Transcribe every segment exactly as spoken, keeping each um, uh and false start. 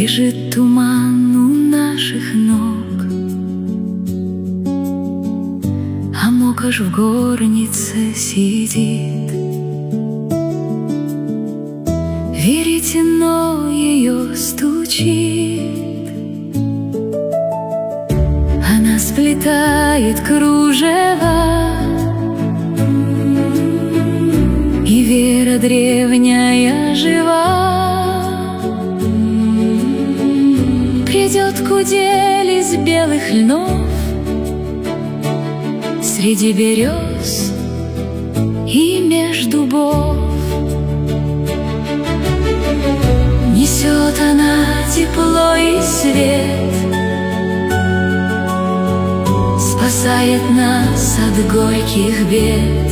Лежит туман у наших ног, а мокаш в горнице сидит. Веретено ее стучит, она сплетает кружева, и вера древняя жива. Придет кудель из белых льнов среди берез и меж дубов. Несет она тепло и свет, спасает нас от горьких бед.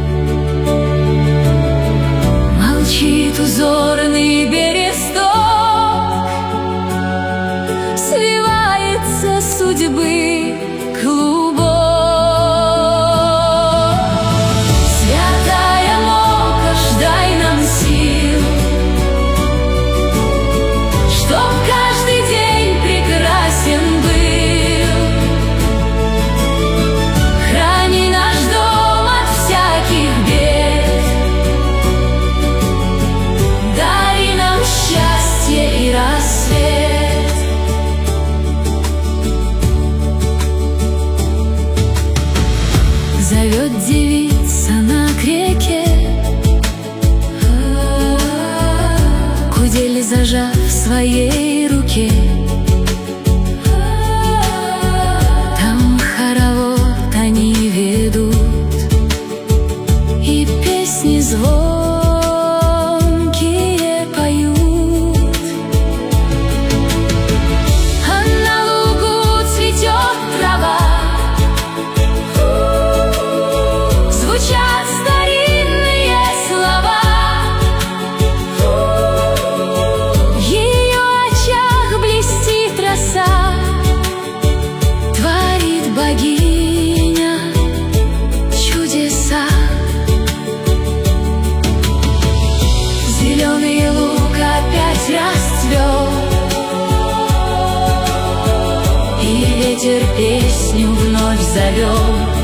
Молчит узорный бересток, сливается судьбы клубок. Святая Мокаш, дай нам сил, чтоб каждый день прекрасен был. Храни наш дом от всяких бед, дари нам счастье и рассвет. Зовет девица на к реке, кудель зажав в своей руке. Там хоровод они ведут, и песни звонкие поют. А на лугу цветет трава, звучат старинные слова. В ее очах блестит роса, творит богиня чудеса. Зеленый луг опять расцвел, и ветер песню вновь зовет.